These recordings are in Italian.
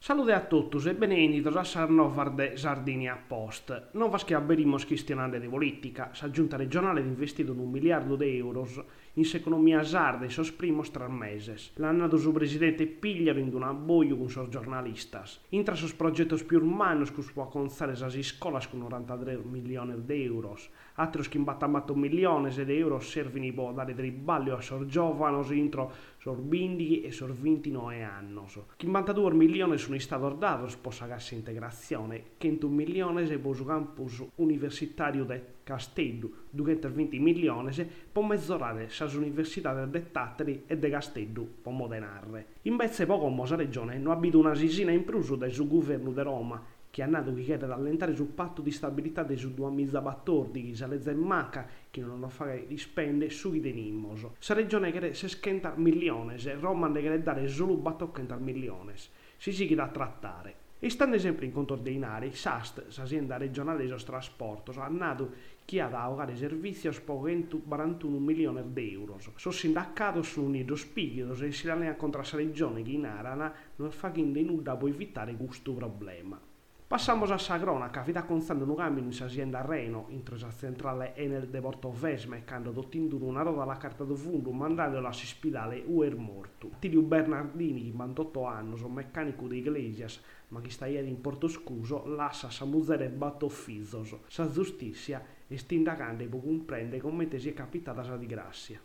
Salute a tutti e benvenuti a sta nuova de Sardinia Post. Non va che abbiamo questionare di politica, la giunta regionale ha investito $1 miliardo in s'economia sarda e sos primos 3 meses. L'anno su presidente pigliano in un abboio con sos giornalistas. Intra sos progettos più urbanos che si può conzare esas scolas con 93 milioni di euro. Altros che imbattamento milioni di euro servono per dare triballo a sos giovanos intro sos 20 e sos 29 anni. 52 milioni sono stati dados per la cassa integrazione, 100 milioni per il campus universitario di Castello, 220 milioni per migliorare le università di Tattari e di Castello per modernare. Invece poco la regione non ha avuto una sisina in più dal suo governo di Roma, che ha nato che chiede rallentare sul patto di stabilità del 2014, che le zemmaca che non lo fa rispende su i tenimos. La regione che si schenta milioni, Roma deve dare solo 80 milioni. Si da trattare. E stando sempre in conto dei denari, SAST, l'azienda regionale dei trasporti, ha nato che ha da erogare servizi per 41 milioni di euro. Sono sindacati sono uniti spighidos e si allenano contro la regione che in Arana non fa nulla per evitare questo problema. Passiamo a sa cronaca, vi sta constando un cambio in azienda Reno, in la centrale Enel de Portovesme, che hanno ottenuto una roda alla carta di fondo, mandandola all'ospedale Uer morto. Tilio Bernardini, 28 anni, un meccanico di Iglesias, ma che sta ieri in Porto Scuso, lascia sa musere battofizos. Sa giustizia sta indagando per comprendere come si è capitata sa disgrazia.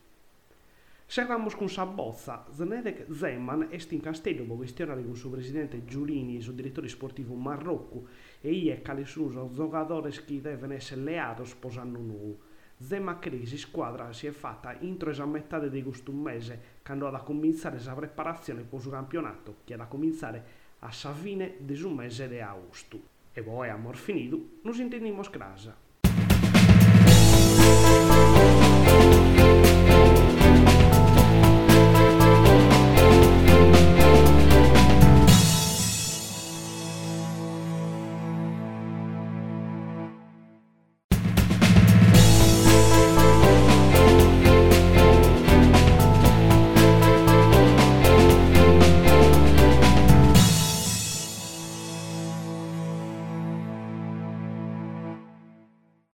Seguiamo con sa bozza. Zdenek Zeman è in castello per questionare con il suo presidente Giulini e il suo direttore sportivo Marocco e quali sono i giocatori che devono essere leati sposando nuovo. Zeman crede che la squadra si è fatta entro la metà di questo mese, quando ha da cominciare la preparazione per il suo campionato, che ha da cominciare a fine del mese di agosto. E poi, amor finito, nos intendiamo scrasa.